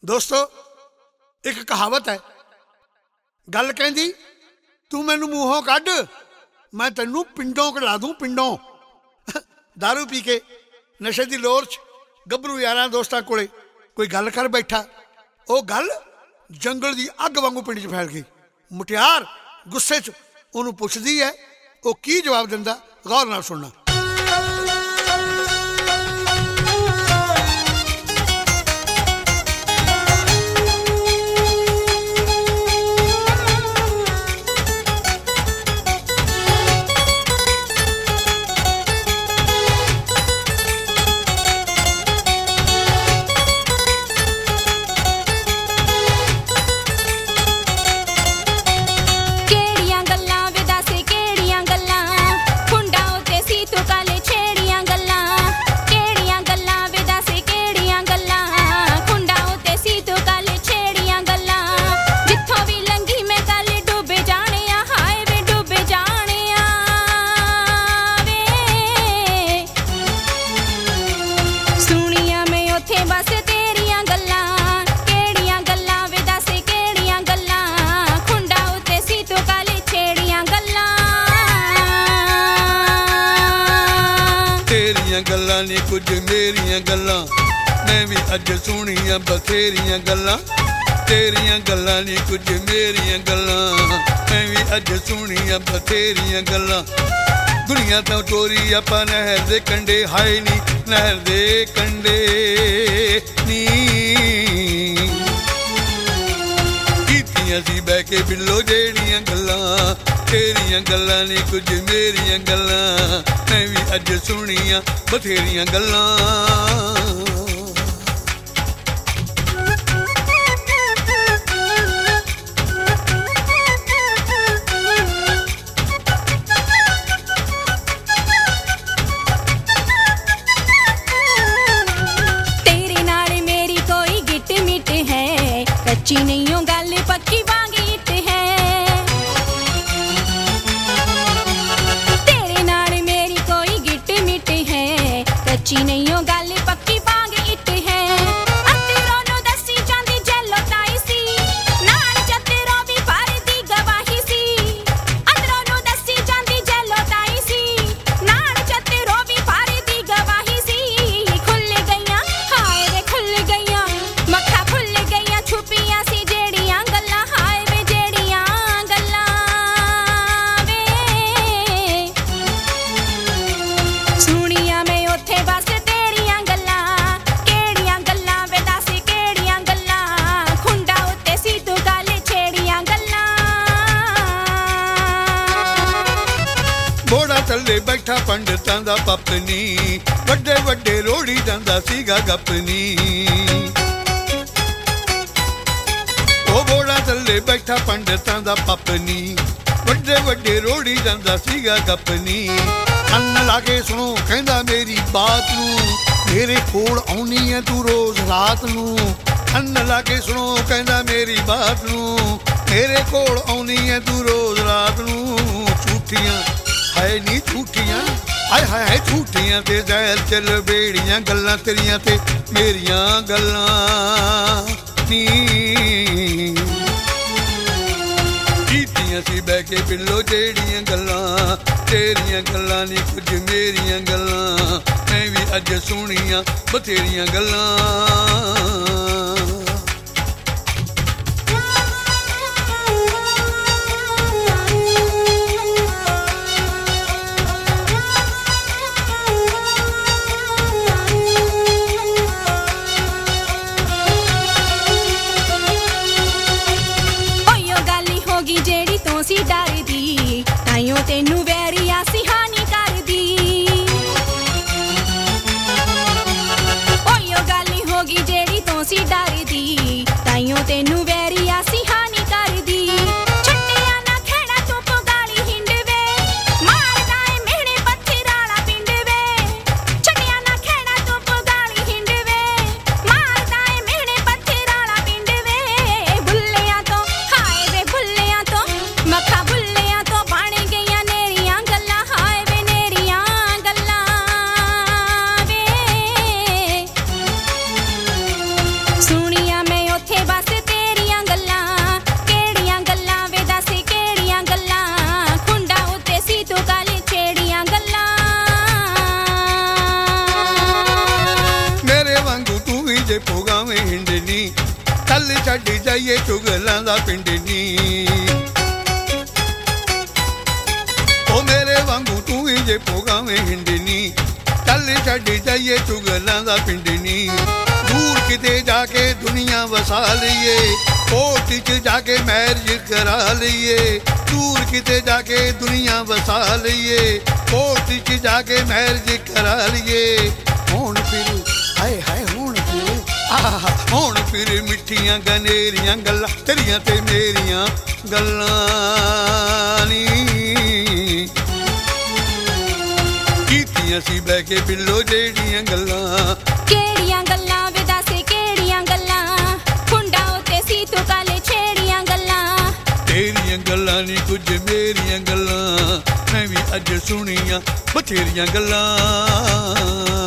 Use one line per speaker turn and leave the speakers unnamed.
दोस्तों एक कहावत है, गल कहंदी तू मैनू मूहों कढ मैं तैनू पिंडों कढा दूं पिंडों। दारू पी के नशे की लोर च गभरू यारां दोस्तां कोले कोई गल कर बैठा, वो गल जंगल की अग वांगू पिंड च फैल गई। मुटियार गुस्से च उहनूं पुछदी है, वो की जवाब दिंदा, गौर नाल सुनना।
गल्लां ने कुछ मेरियां गल्लां मैं भी अज सुनियां बथेरियां गल्लां। तेरियां गल्लां ने कुछ मेरियां गल्लां मैं भी अज सुनियां बथेरियां गल्लां। दुनिया तो टोरी आपां नहर दे कंडे, हाय नी नहर दे कंडे नी कीतियां सी बह के बिल्लो जेड़ियां गल्लां। तेरियां गल्लां ने कुछ मेरियां गल्लां मैं भी अज सुनियां बथेरियां गल्लां।
तेरे नाल मेरी कोई गिट मिट है, कच्ची नहीं हो गल पक्की वांग इट है। कच्ची नहीं हो गल पक्की वांग इट है। अंदरों नु दसी जांदी जेलो ताई सी, नाल चतरों भी भर दी गवाही सी। अंदरों नु दसी जांदी जेलो ताई सी, नाल चतरों भी भर दी गवाही सी। खुल गईयां हाय वे खुल गईयां, मक्खा खुल गईयां छुपियां सी जेड़ियां गल्लां। हाय वे जेड़ियां गल्लां वे सुनिया मैं उथे बस तेरियां गल्लां। केड़ियां गल्लां वे दस केड़ियां गल्लां, खुंडा उत्ते सी तू गल छेड़ियां गल्लां।
बोड़ा थल्ले बैठा पंडितां दा पपनी, वड्डे वड्डे रोड़ी जांदा सीगा गपनी। ओ बोड़ा थल्ले बैठा पंडितां दा पपनी, वड्डे वड्डे रोड़ी जांदा सीगा गपनी। ਕੰਨ ਲਾ ਕੇ ਸੁਣੋ ਕਹਿੰਦਾ ਮੇਰੀ ਬਾਤ ਨੂੰ, ਮੇਰੇ ਕੋਲ ਆਉਣੀ ਐ ਤੂੰ ਰੋਜ਼ ਰਾਤ ਨੂੰ। ਕੰਨ ਲਾ ਕੇ ਸੁਣੋ ਕਹਿੰਦਾ ਮੇਰੀ ਬਾਤ ਨੂੰ, ਮੇਰੇ ਕੋਲ ਆਉਣੀ ਐ ਤੂੰ ਰੋਜ਼ ਰਾਤ ਨੂੰ। ਝੂਠੀਆਂ ਹੈ ਨੀ ਝੂਠੀਆਂ, ਹਾਏ ਹਾਏ ਝੂਠੀਆਂ ਤੇ ਜ਼ਹਿਰ ਚ ਲਬੇੜੀਆਂ ਗੱਲਾਂ ਤੇਰੀਆਂ ਤੇ ਮੇਰੀਆਂ ਗੱਲਾਂ ਨੀ कीतियां सी बह के बिल्लो जेड़ियां गल्लां। तेरियां गल्लां ने कुछ मेरियां गल्लां मैं भी अज सुनियां बथेरियां गल्लां।
जेड़ी तो सी डरदी ताइयों तेनू वैरिया सी हानि करदी। ओयो गल होगी जेड़ी तो सी डरदी ताइयों तेनू वैरिया सी हानि करदी। छुट्टियां ना खेड़ा तू पुगाली हिंडवे, मारदा ए मेहणे पत्थराला पिंडवे। छुट्टियां ना खेड़ा तू पुगाली हिंडवे, मारदा ए मेहणे पत्थराला पिंडवे। बुल्लियां तो हाय वे बुल्लियां मक्खा बुल्लियां तो बन गईयां नेरियां गल्लां। हाय वे नेरियां गल्लां वे सुनिया मैं
ਹਿੰਡ ਨੀ ਚੱਲ ਛੱਡ ਜਾਈਏ ਚੁਗਲਾਂ ਦਾ ਪਿੰਡ ਨੀ ਉਹ ਮੇਰੇ ਵਾਂਗੂ ਤੂੰ ਹੀ ਜੇ ਪੋਗਾਵੇਂ ਹਿੰਡ ਨੀ ਚੱਲ ਛੱਡ ਜਾਈਏ ਚੁਗਲਾਂ ਦਾ ਪਿੰਡ ਨੀ ਦੂਰ ਕਿਤੇ ਜਾ ਕੇ ਦੁਨੀਆ ਵਸਾ ਲਈਏ ਕੋਟ 'ਚ ਜਾ ਕੇ ਮੈਰਿਜ ਕਰਾ ਲਈਏ ਦੂਰ ਕਿਤੇ ਜਾ ਕੇ ਦੁਨੀਆ ਵਸਾ ਲਈਏ ਕੋਟ 'ਚ ਜਾ ਕੇ ਮੈਰਿਜ ਕਰਾ ਲਈਏ ਹੁਣ ਫਿਰ ਹਾਏ ਹਾਏ ਹੁਣ ਫਿਰ ਮਿੱਠੀਆਂ ਗਨੇਰੀਆਂ ਗੱਲਾਂ ਤੇਰੀਆਂ ਤੇ ਮੇਰੀਆਂ ਗੱਲਾਂ ਨੀ ਕੀਤੀਆਂ ਸੀ ਬਹਿ ਕੇ ਬਿੱਲੋ ਜਿਹੜੀਆਂ ਗੱਲਾਂ
ਕਿਹੜੀਆਂ ਗੱਲਾਂ ਵੇ ਦੱਸ ਕਿਹੜੀਆਂ ਗੱਲਾਂ ਮੁੰਡਾ ਉੱਤੇ ਸੀ ਤੂੰ ਕਾਲੇ ਛੇੜੀਆਂ ਗੱਲਾਂ
ਤੇਰੀਆਂ ਗੱਲਾਂ ਨੀ ਕੁਝ ਮੇਰੀਆਂ ਗੱਲਾਂ ਮੈਂ ਵੀ ਅੱਜ ਸੁਣੀਆਂ ਬਥੇਰੀਆਂ ਗੱਲਾਂ